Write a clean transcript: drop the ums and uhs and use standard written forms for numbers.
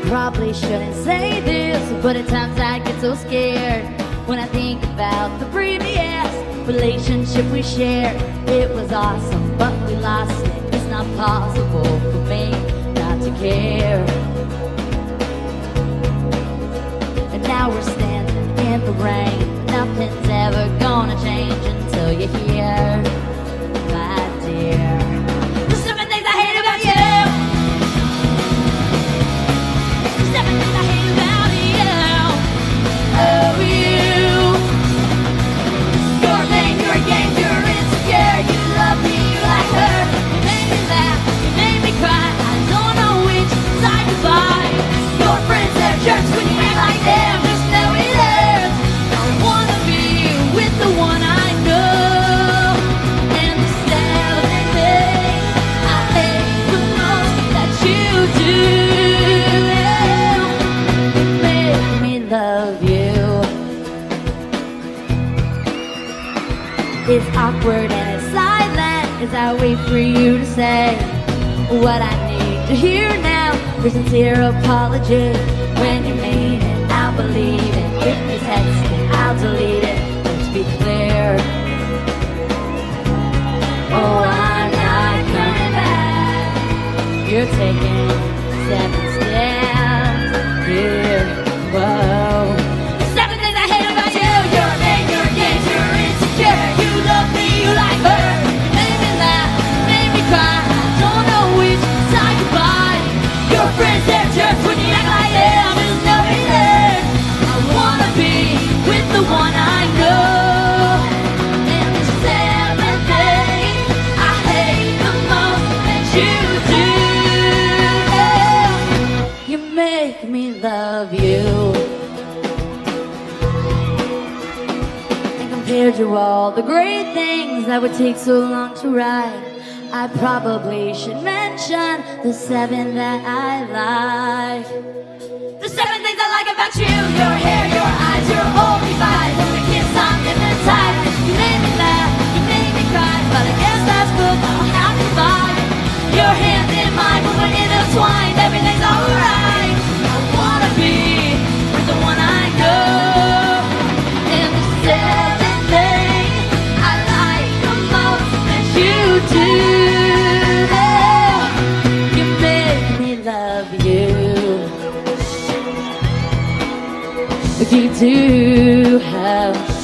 probably shouldn't say this, but at times I get so scared when I think about the previous relationship we shared. It was awesome, but we lost it. It's not possible for me not to care. And now we're standing in the rain. Nothing's ever gonna change until you're here, my dear. There's 7 things I hate about you. There's 7 things I hate about you. Oh, you. You're lame, you're a game, you're insecure. You love me, you like her. You made me laugh, you made me cry. I don't know which side to buy. Your friends, they're jerks when you act like them. There's no reason. I wanna be with the one I know. And the 7 things I hate the most that you do. You make me love you. It's awkward and it's silent as I wait for you to say what I need to hear now. Your sincere apology. When you mean it, I'll believe it. If you text it, I'll delete it. Let's be clear. Oh, I'm not coming back. You're taking 7 steps here. Whoa. 7 things I hate about you. You're a man, you're a game, you're insecure. You love me, you like her. You made me laugh, you made me cry. I don't know which side to buy. Your friends, they're jerks when you act like them. There's no reason. I wanna be with the one I know. And the 7 things I hate the most that you do. You make me love you. And compared to all the great things that would take so long to write, I probably should mention the 7 that I like. The 7 things I like about you. Your hair, your eyes, your only vibe. When we kiss, I'm hypnotized. You made me laugh, you made me cry. But I guess that's good, I'll have to buy. Your hand in mine when we're intertwined. Everything's alright. I wanna be with the one I know. And the 7 things I like the most that you do. You make me love you. You do have